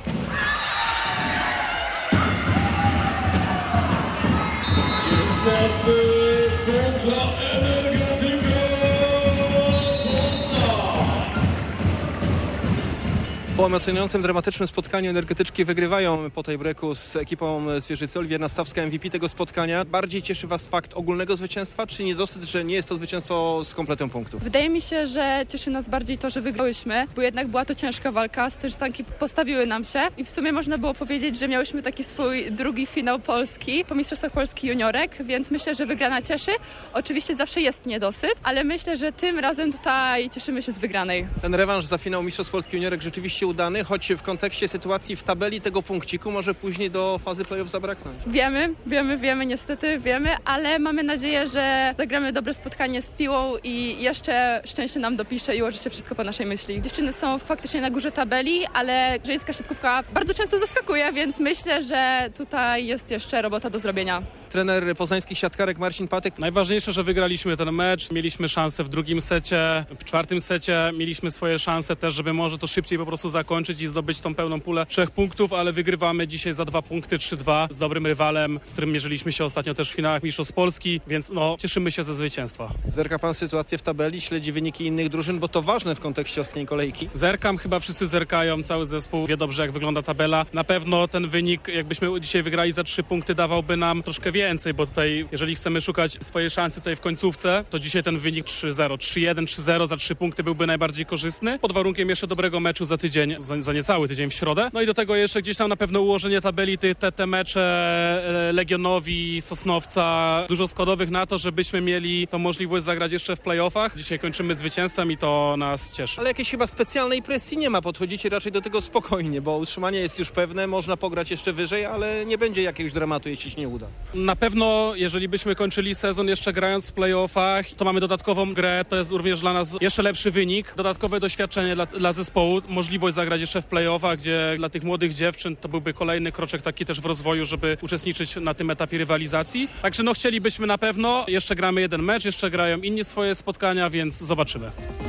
[SPEAKER 13] Po emocjonującym, dramatycznym spotkaniu Energetyczki wygrywają po tiebreaku z ekipą z Wieżycy. Oliwia Stawska, M V P tego spotkania. Bardziej cieszy Was fakt ogólnego zwycięstwa, czy niedosyt, że nie jest to zwycięstwo z kompletem punktów?
[SPEAKER 14] Wydaje mi się, że cieszy nas bardziej to, że wygrałyśmy, bo jednak była to ciężka walka. Stężycanki postawiły nam się i w sumie można było powiedzieć, że miałyśmy taki swój drugi finał Polski po Mistrzostwach Polski juniorek, więc myślę, że wygrana cieszy. Oczywiście zawsze jest niedosyt, ale myślę, że tym razem tutaj cieszymy się z wygranej.
[SPEAKER 13] Ten rewanż za finał Mistrzostw Polski juniorek rzeczywiście udany, choć w kontekście sytuacji w tabeli tego punkciku może później do fazy play-off zabraknąć.
[SPEAKER 14] Wiemy, wiemy, wiemy, niestety wiemy, ale mamy nadzieję, że zagramy dobre spotkanie z Piłą i jeszcze szczęście nam dopisze i ułoży się wszystko po naszej myśli. Dziewczyny są faktycznie na górze tabeli, ale żeńska siatkówka bardzo często zaskakuje, więc myślę, że tutaj jest jeszcze robota do zrobienia.
[SPEAKER 13] Trener poznańskich siatkarek Marcin Patek.
[SPEAKER 15] Najważniejsze, że wygraliśmy ten mecz, mieliśmy szansę w drugim secie, w czwartym secie mieliśmy swoje szanse też, żeby może to szybciej po prostu zakończyć i zdobyć tą pełną pulę trzech punktów, ale wygrywamy dzisiaj za dwa punkty, trzy dwa z dobrym rywalem, z którym mierzyliśmy się ostatnio też w finałach Mistrzostw Polski, więc no cieszymy się ze zwycięstwa.
[SPEAKER 13] Zerka pan sytuację w tabeli, śledzi wyniki innych drużyn, bo to ważne w kontekście ostatniej kolejki.
[SPEAKER 15] Zerkam, chyba wszyscy zerkają, cały zespół wie dobrze, jak wygląda tabela. Na pewno ten wynik, jakbyśmy dzisiaj wygrali za trzy punkty, dawałby nam troszkę więcej, bo tutaj, jeżeli chcemy szukać swojej szansy tutaj w końcówce, to dzisiaj ten wynik trzy zero, trzy jeden, trzy zero za trzy punkty byłby najbardziej korzystny, pod warunkiem jeszcze dobrego meczu za tydzień, za, za niecały tydzień w środę. No i do tego jeszcze gdzieś tam na pewno ułożenie tabeli, te, te, te mecze Legionowi, Sosnowca, dużo składowych na to, żebyśmy mieli tą możliwość zagrać jeszcze w play-offach. Dzisiaj kończymy zwycięstwem i to nas cieszy.
[SPEAKER 13] Ale jakiejś chyba specjalnej presji nie ma, podchodzicie raczej do tego spokojnie, bo utrzymanie jest już pewne, można pograć jeszcze wyżej, ale nie będzie jakiegoś dramatu, jeśli się nie uda.
[SPEAKER 15] Na pewno, jeżeli byśmy kończyli sezon jeszcze grając w play-offach, to mamy dodatkową grę, to jest również dla nas jeszcze lepszy wynik, dodatkowe doświadczenie dla, dla zespołu, możliwość zagrać jeszcze w play-offach, gdzie dla tych młodych dziewczyn to byłby kolejny kroczek taki też w rozwoju, żeby uczestniczyć na tym etapie rywalizacji. Także no chcielibyśmy na pewno, jeszcze gramy jeden mecz, jeszcze grają inni swoje spotkania, więc zobaczymy.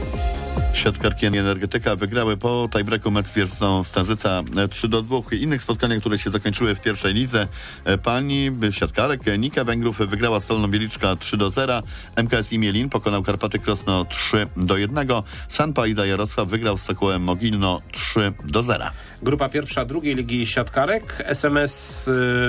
[SPEAKER 2] Siatkarki Energetyka wygrały po tiebreaku mecz z Wieżycą Stężyca trzy do dwóch. Innych spotkaniach, które się zakończyły w pierwszej lidze. Pani siatkarek Nika Węgrów wygrała z Solną Bieliczka trzy do zera. M K S Imielin pokonał Karpaty Krosno trzy do jednego. Sanpa Ida Jarosław wygrał z Sokołem Mogilno trzy do zera.
[SPEAKER 3] Grupa pierwsza drugiej ligi siatkarek. S M S y,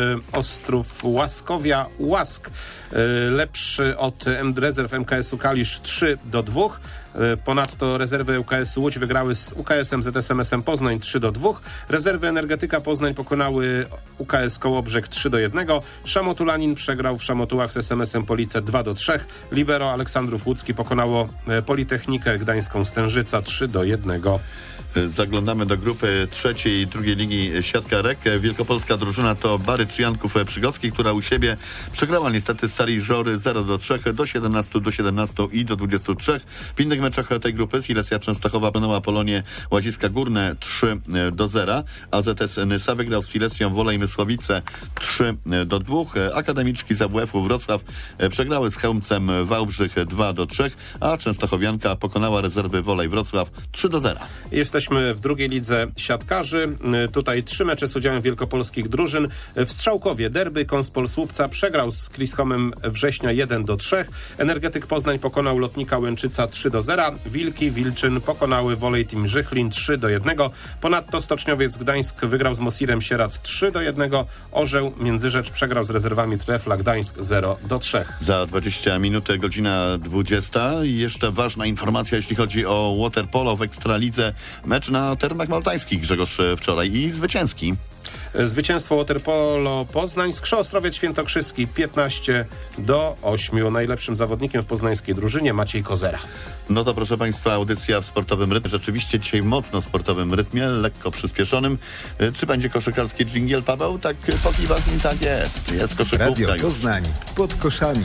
[SPEAKER 3] Ostrów Łaskowia Łask y, lepszy od M Rezerw M K S-u Kalisz trzy do dwóch. Ponadto rezerwy U K S Łódź wygrały z U K S-em Z S M S-em Poznań trzy do dwóch. Rezerwy Energetyka Poznań pokonały U K S Kołobrzeg trzy do jednego. Szamotulanin przegrał w Szamotułach z S M S-em Police dwa do trzech. Libero Aleksandrów Łódzki pokonało Politechnikę Gdańską Stężyca trzy do jednego.
[SPEAKER 2] Zaglądamy do grupy trzeciej i drugiej ligi Siatka R E K. Wielkopolska drużyna to Barycz Janków Przygocki, która u siebie przegrała niestety z Starii Żory zero do trzech, do siedemnastu do siedemnastu i do dwudziestu trzech. W innych meczach tej grupy Silesia Częstochowa pokonała Polonię Łaziska Górne trzy do zera, a Z S Nysa wygrał z Silesią Wolej Mysłowice trzy do dwóch. Akademiczki z A W F-u Wrocław przegrały z Chełmcem Wałbrzych dwa do trzech, a Częstochowianka pokonała rezerwy Wolej Wrocław trzy do zera.
[SPEAKER 3] Jesteśmy w drugiej lidze siatkarzy. Tutaj trzy mecze z udziałem wielkopolskich drużyn. W Strzałkowie derby Konspol Słupca przegrał z Krishomem Września jeden do trzech. Energetyk Poznań pokonał Lotnika Łęczyca trzy do zera. Wilki Wilczyn pokonały Volley Team Żychlin trzy do jednego. Ponadto Stoczniowiec Gdańsk wygrał z Mosirem Sieradz trzy do jednego. Orzeł Międzyrzecz przegrał z rezerwami Trefla Gdańsk zero do trzech.
[SPEAKER 2] Za dwadzieścia minut godzina dwudziesta. I jeszcze ważna informacja, jeśli chodzi o waterpolo w Ekstralidze. Mecz na Termach Maltańskich, Grzegorz, wczoraj i zwycięski.
[SPEAKER 3] Zwycięstwo Waterpolo Poznań. Skrze Ostrowiec Świętokrzyski piętnaście do ośmiu. Najlepszym zawodnikiem w poznańskiej drużynie Maciej Kozera.
[SPEAKER 2] No to proszę Państwa, audycja w sportowym rytmie. Rzeczywiście dzisiaj mocno sportowym rytmie, lekko przyspieszonym. Czy będzie koszykarski dżingiel, Paweł? Tak pokiwasz mi, tak jest. Jest koszykówka.
[SPEAKER 1] Radio
[SPEAKER 2] już.
[SPEAKER 1] Poznań pod koszami.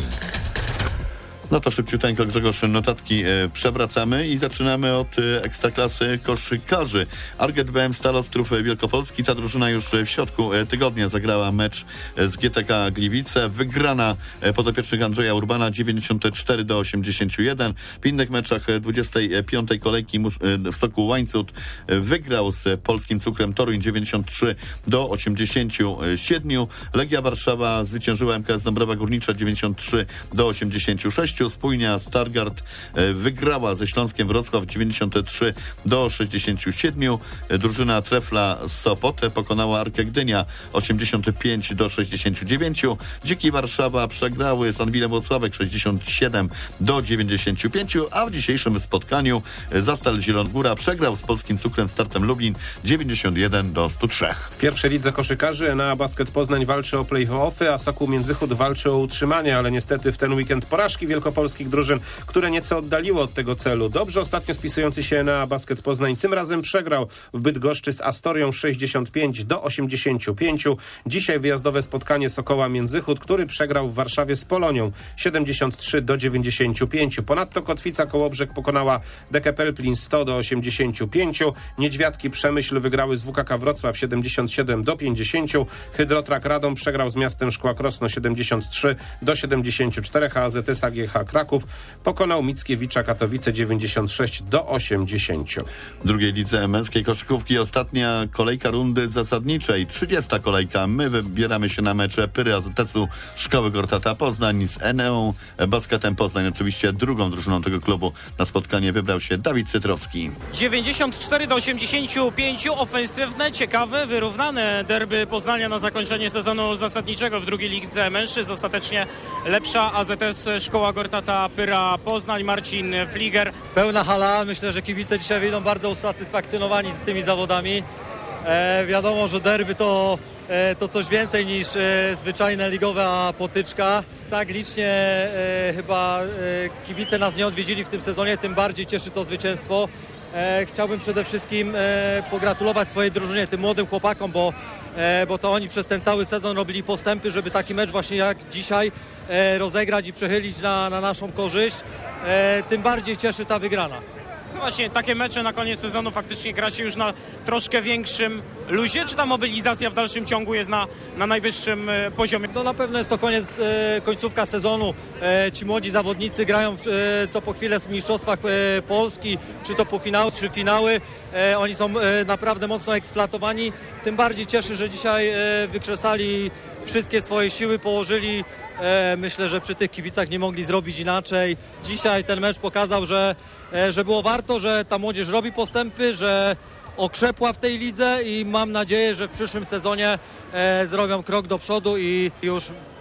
[SPEAKER 2] No to szybciuteńko, Grzegorz, notatki e, przewracamy i zaczynamy od e, ekstraklasy koszykarzy. Arget B M Stal Ostrów Wielkopolski. Ta drużyna już w środku e, tygodnia zagrała mecz e, z G T K Gliwice. Wygrana e, podopiecznych Andrzeja Urbana dziewięćdziesiąt cztery do osiemdziesięciu jeden. W innych meczach e, dwudziestej piątej kolejki mus, e, w Stoku Łańcut e, wygrał z Polskim Cukrem Toruń dziewięćdziesiąt trzy do osiemdziesięciu siedmiu. Legia Warszawa zwyciężyła M K S Dąbrowa Górnicza dziewięćdziesiąt trzy do osiemdziesięciu sześciu. Spójnia Stargard wygrała ze Śląskiem Wrocław dziewięćdziesiąt trzy do sześćdziesięciu siedmiu. Drużyna Trefla z Sopot pokonała Arkę Gdynia osiemdziesiąt pięć do sześćdziesięciu dziewięciu. Dziki Warszawa przegrały z Anwilem Włocławek sześćdziesiąt siedem do dziewięćdziesięciu pięciu, a w dzisiejszym spotkaniu Zastal Zielonogóra przegrał z Polskim Cukrem Startem Lublin dziewięćdziesiąt jeden do stu trzech.
[SPEAKER 3] W pierwszej lidze koszykarzy Enea Basket Poznań walczy o play-offy, a Sokół Międzychód walczy o utrzymanie, ale niestety w ten weekend porażki wielkopolskich drużyn, które nieco oddaliło od tego celu. Dobrze ostatnio spisujący się Enea Basket Poznań tym razem przegrał w Bydgoszczy z Astorią sześćdziesiąt pięć do osiemdziesięciu pięciu. Dzisiaj wyjazdowe spotkanie Sokoła Międzychód, który przegrał w Warszawie z Polonią siedemdziesiąt trzy do dziewięćdziesięciu pięciu. Ponadto Kotwica Kołobrzeg pokonała D K Pelplin sto do osiemdziesięciu pięciu. Niedźwiadki Przemyśl wygrały z W K K Wrocław siedemdziesiąt siedem do pięćdziesięciu. Hydrotrak Radom przegrał z Miastem Szkła Krosno siedemdziesiąt trzy do siedemdziesięciu czterech, a A Z S A G H Kraków pokonał Mickiewicza Katowice dziewięćdziesiąt sześć do osiemdziesięciu.
[SPEAKER 2] W drugiej lidze męskiej koszykówki ostatnia kolejka rundy zasadniczej. trzydziesta kolejka. My wybieramy się na mecze Pyry A Z S-u Szkoły Gortata Poznań z Eneą Basketem Poznań. Oczywiście drugą drużyną tego klubu na spotkanie wybrał się Dawid Cytrowski.
[SPEAKER 16] dziewięćdziesiąt cztery do osiemdziesięciu pięciu. Ofensywne, ciekawe, wyrównane derby Poznania na zakończenie sezonu zasadniczego w drugiej lidze mężczyzn. Ostatecznie lepsza A Z S Szkoła Gortata Pyra Poznań. Marcin Fliger.
[SPEAKER 17] Pełna hala. Myślę, że kibice dzisiaj wyjdą bardzo usatysfakcjonowani z tymi zawodami. E, wiadomo, że derby to, e, to coś więcej niż e, zwyczajna ligowa potyczka. Tak licznie e, chyba e, kibice nas nie odwiedzili w tym sezonie, tym bardziej cieszy to zwycięstwo. E, chciałbym przede wszystkim e, pogratulować swojej drużynie, tym młodym chłopakom, bo, e, bo to oni przez ten cały sezon robili postępy, żeby taki mecz właśnie jak dzisiaj e, rozegrać i przechylić na, na naszą korzyść. E, tym bardziej cieszy ta wygrana.
[SPEAKER 16] No właśnie, takie mecze na koniec sezonu faktycznie gra się już na troszkę większym luzie, czy ta mobilizacja w dalszym ciągu jest na, na najwyższym e, poziomie?
[SPEAKER 17] No na pewno jest to koniec, e, końcówka sezonu. E, ci młodzi zawodnicy grają w, e, co po chwilę w mistrzostwach e, Polski, czy to półfinały, czy finały. E, oni są e, naprawdę mocno eksploatowani. Tym bardziej cieszy, że dzisiaj e, wykrzesali wszystkie swoje siły, położyli. E, myślę, że przy tych kibicach nie mogli zrobić inaczej. Dzisiaj ten mecz pokazał, że, e, że było warto, że ta młodzież robi postępy, że okrzepła w tej lidze i mam nadzieję, że w przyszłym sezonie e, zrobią krok do przodu i już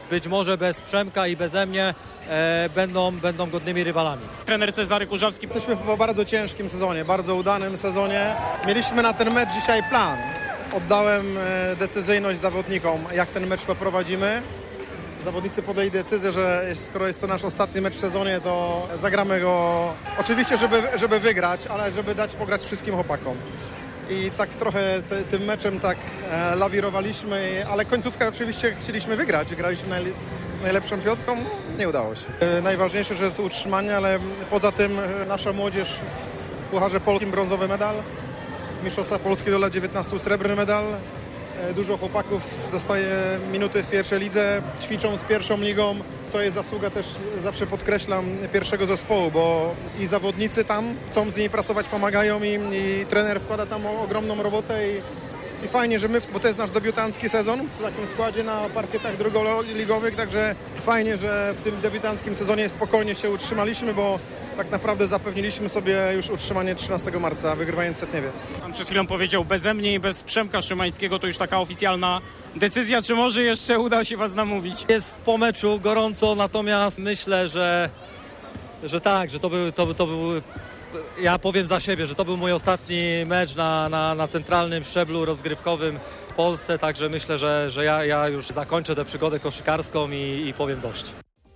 [SPEAKER 17] być może bez Przemka i beze mnie e, będą, będą godnymi rywalami.
[SPEAKER 16] Trener Cezary Kurzawski.
[SPEAKER 18] Jesteśmy po bardzo ciężkim sezonie, bardzo udanym sezonie. Mieliśmy na ten mecz dzisiaj plan. Oddałem decyzyjność zawodnikom, jak ten mecz poprowadzimy. Zawodnicy podjęli decyzję, że skoro jest to nasz ostatni mecz w sezonie, to zagramy go oczywiście, żeby, żeby wygrać, ale żeby dać pograć wszystkim chłopakom. I tak trochę te, tym meczem tak e, lawirowaliśmy, ale końcówkę oczywiście chcieliśmy wygrać. Graliśmy naj, najlepszą piątką, nie udało się. E, najważniejsze, że jest utrzymanie, ale poza tym e, nasza młodzież w Pucharze Polskim brązowy medal, Mistrzostwa Polski do lat dziewiętnastu srebrny medal. E, dużo chłopaków dostaje minuty w pierwszej lidze, ćwiczą z pierwszą ligą. To jest zasługa też, zawsze podkreślam, pierwszego zespołu, bo i zawodnicy tam chcą z nimi pracować, pomagają im i trener wkłada tam ogromną robotę i, i fajnie, że my, bo to jest nasz debiutancki sezon w takim składzie na parkietach drugoligowych, także fajnie, że w tym debiutanckim sezonie spokojnie się utrzymaliśmy, bo tak naprawdę zapewniliśmy sobie już utrzymanie trzynastego marca, wygrywając Setniewie.
[SPEAKER 16] Pan przed chwilą powiedział, beze mnie i bez Przemka Szymańskiego to już taka oficjalna decyzja, czy może jeszcze uda się was namówić?
[SPEAKER 17] Jest po meczu gorąco, natomiast myślę, że, że tak, że to był, to, to był, ja powiem za siebie, że to był mój ostatni mecz na, na, na centralnym szczeblu rozgrywkowym w Polsce, także myślę, że, że ja, ja już zakończę tę przygodę koszykarską i, i powiem dość.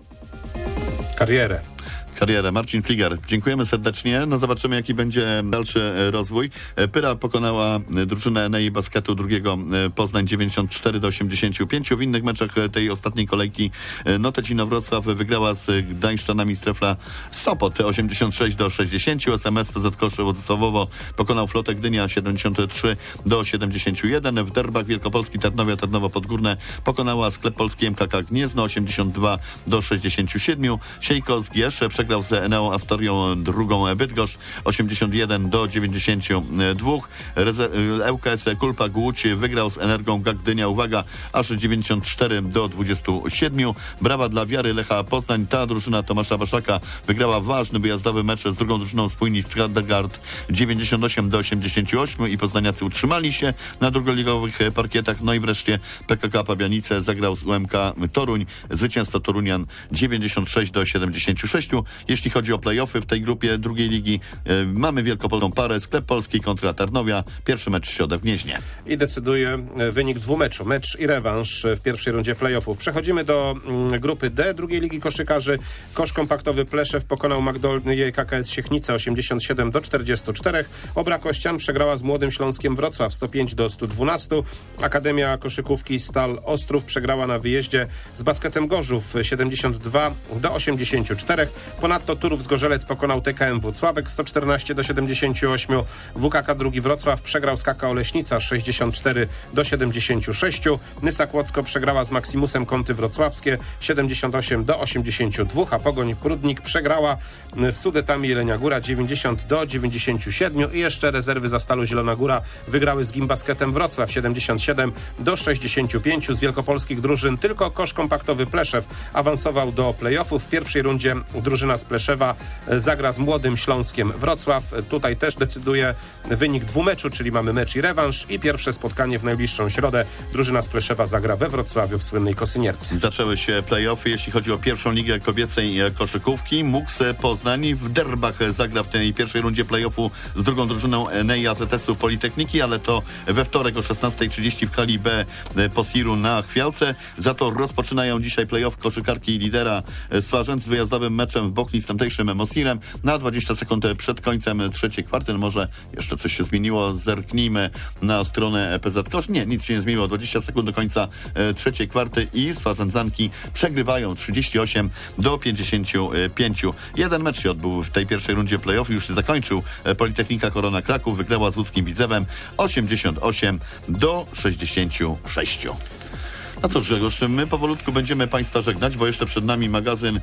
[SPEAKER 3] Karierę.
[SPEAKER 2] Karierę. Marcin Fliger, dziękujemy serdecznie. No zobaczymy, jaki będzie dalszy rozwój. Pyra pokonała drużynę Enei Basketu drugiego Poznań dziewięćdziesiąt cztery do osiemdziesięciu pięciu. W innych meczach tej ostatniej kolejki Notecino Wrocław wygrała z Gdańszczanami Strefla Sopot osiemdziesiąt sześć do sześćdziesięciu. S M S P Z Kosze Władysławowo pokonał Flotę Gdynia siedemdziesiąt trzy do siedemdziesięciu jeden. W derbach Wielkopolski Tarnowia Tarnowo Podgórne pokonała Sklep Polski M K K Gniezno osiemdziesiąt dwa do sześćdziesięciu siedmiu. Siejko z Gierz przegrał z Eneą Astorią drugą Bydgoszcz osiemdziesiąt jeden do dziewięćdziesięciu dwóch. L K S Kulpa Głódź wygrał z Energią Gdynia, uwaga, aż dziewięćdziesiąt cztery do dwudziestu siedmiu. Brawa dla Wiary Lecha Poznań. Ta drużyna Tomasza Waszaka wygrała ważny wyjazdowy mecz z drugą drużyną z Płyni Stradgard dziewięćdziesiąt osiem do osiemdziesięciu ośmiu i poznaniacy utrzymali się na drugoligowych parkietach. No i wreszcie P K K Pabianice zagrał z U M K Toruń. Zwycięstwo Torunian dziewięćdziesiąt sześć do siedemdziesięciu sześciu. Jeśli chodzi o play-offy w tej grupie drugiej ligi, e, mamy wielkopolską parę Sklep Polski kontra Tarnowia. Pierwszy mecz w środę w Gnieźnie.
[SPEAKER 3] I decyduje wynik dwumeczu. Mecz i rewanż w pierwszej rundzie play-offów. Przechodzimy do mm, grupy D drugiej ligi koszykarzy. Kosz kompaktowy Pleszew pokonał Magdolnię K K S Siechnice osiemdziesiąt siedem do czterdziestu czterech. Obra Kościan przegrała z Młodym Śląskiem Wrocław sto pięć do stu dwunastu. Akademia Koszykówki Stal Ostrów przegrała na wyjeździe z Basketem Gorzów siedemdziesiąt dwa do osiemdziesięciu czterech. Ponadto Turów Zgorzelec pokonał T K M Włocławek sto czternaście do siedemdziesięciu ośmiu. W K K drugi Wrocław przegrał z K K O Leśnica sześćdziesiąt cztery do siedemdziesięciu sześciu. Nysa Kłodzko przegrała z Maximusem Kąty Wrocławskie siedemdziesiąt osiem do osiemdziesięciu dwóch, a Pogoń Prudnik przegrała z Sudetami Jelenia Góra dziewięćdziesiąt do dziewięćdziesięciu siedmiu i jeszcze rezerwy za Stalu Zielona Góra wygrały z Gimbasketem Wrocław siedemdziesiąt siedem do sześćdziesięciu pięciu. Z wielkopolskich drużyn tylko kosz kompaktowy Pleszew awansował do play-offów. W pierwszej rundzie drużyna z Pleszewa zagra z Młodym Śląskiem Wrocław. Tutaj też decyduje wynik dwumeczu, czyli mamy mecz i rewanż i pierwsze spotkanie w najbliższą środę. Drużyna z Pleszewa zagra we Wrocławiu w słynnej Kosynierce.
[SPEAKER 2] Zaczęły się play-offy, jeśli chodzi o pierwszą ligę kobiecej koszykówki. Muks Poznań w derbach zagra w tej pierwszej rundzie play-offu z drugą drużyną Enei A Z S-u Politechniki, ale to we wtorek o szesnastej trzydzieści w hali B Posiru na Chwiałce. Za to rozpoczynają dzisiaj play-off koszykarki lidera Swarzędz z wyjazdowym meczem w Bochni z tamtejszym Mosirem. Na dwadzieścia sekund przed końcem trzeciej kwarty, może jeszcze coś się zmieniło, zerknijmy na stronę P Z Kosz. Nie, nic się nie zmieniło. dwadzieścia sekund do końca e, trzeciej kwarty i Swarzędzanki przegrywają trzydzieści osiem do pięćdziesięciu pięciu. Jeden mecz się odbył w tej pierwszej rundzie play-off, już się zakończył. Politechnika Korona Kraków wygrała z łódzkim Widzewem osiemdziesiąt osiem do sześćdziesięciu sześciu. No cóż, Grzegorz, my powolutku będziemy Państwa żegnać, bo jeszcze przed nami magazyn y,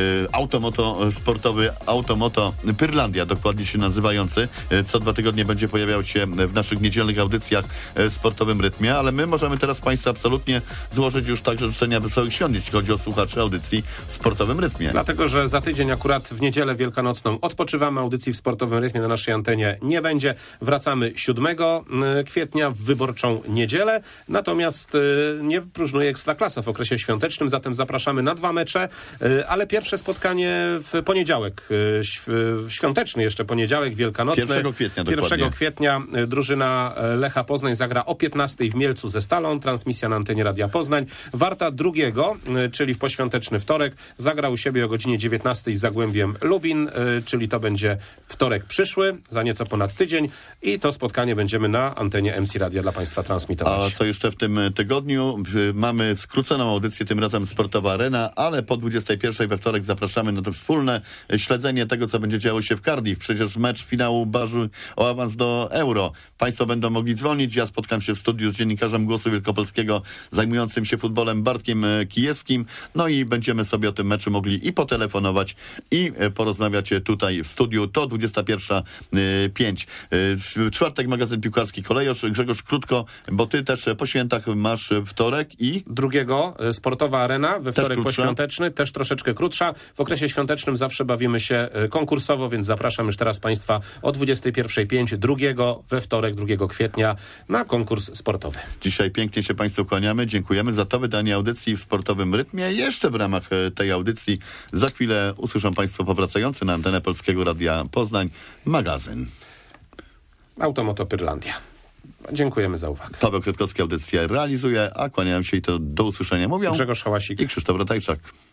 [SPEAKER 2] automoto sportowy Automoto Pyrlandia, dokładnie się nazywający. Y, co dwa tygodnie będzie pojawiał się w naszych niedzielnych audycjach y, Sportowym Rytmie, ale my możemy teraz Państwa absolutnie złożyć już także życzenia wesołych świąt, jeśli chodzi o słuchaczy audycji w Sportowym Rytmie.
[SPEAKER 3] Dlatego, że za tydzień akurat w niedzielę wielkanocną odpoczywamy, audycji w Sportowym Rytmie na naszej antenie nie będzie. Wracamy siódmego kwietnia w wyborczą niedzielę, natomiast y, nie drużyną Ekstraklasa w okresie świątecznym, zatem zapraszamy na dwa mecze, ale pierwsze spotkanie w poniedziałek, świąteczny jeszcze poniedziałek, wielkanocny.
[SPEAKER 2] pierwszego kwietnia dokładnie.
[SPEAKER 3] pierwszego kwietnia drużyna Lecha Poznań zagra o piętnastej w Mielcu ze Stalą, transmisja na antenie Radia Poznań. Warta drugiego, czyli w poświąteczny wtorek, zagra u siebie o godzinie dziewiętnastej z Zagłębiem Lubin, czyli to będzie wtorek przyszły, za nieco ponad tydzień i to spotkanie będziemy na antenie M C Radia dla Państwa transmitować.
[SPEAKER 2] A co jeszcze w tym tygodniu? Mamy skróconą audycję, tym razem Sportowa Arena, ale po dwudziestej pierwszej we wtorek zapraszamy na to wspólne śledzenie tego, co będzie działo się w Cardiff. Przecież mecz finału baży o awans do Euro. Państwo będą mogli dzwonić. Ja spotkam się w studiu z dziennikarzem Głosu Wielkopolskiego zajmującym się futbolem Bartkiem Kijewskim. No i będziemy sobie o tym meczu mogli i potelefonować, i porozmawiać tutaj w studiu. To dwudziesta pierwsza pięć. W czwartek magazyn piłkarski Kolejosz. Grzegorz, krótko, bo ty też po świętach masz wtorek i...
[SPEAKER 3] Drugiego, Sportowa Arena, we wtorek poświąteczny, też troszeczkę krótsza. W okresie świątecznym zawsze bawimy się konkursowo, więc zapraszam już teraz Państwa o dwudziestej pierwszej pięć, drugiego we wtorek, drugiego kwietnia na konkurs sportowy.
[SPEAKER 2] Dzisiaj pięknie się Państwu kłaniamy. Dziękujemy za to wydanie audycji w sportowym rytmie. Jeszcze w ramach tej audycji za chwilę usłyszą Państwo powracający na antenę Polskiego Radia Poznań magazyn
[SPEAKER 3] Automoto Pyrlandia. Dziękujemy za uwagę.
[SPEAKER 2] Paweł Kwiatkowski audycję realizuje, a kłaniają się i to do usłyszenia mówią
[SPEAKER 3] Grzegorz Hałasik
[SPEAKER 2] i Krzysztof Ratajczak.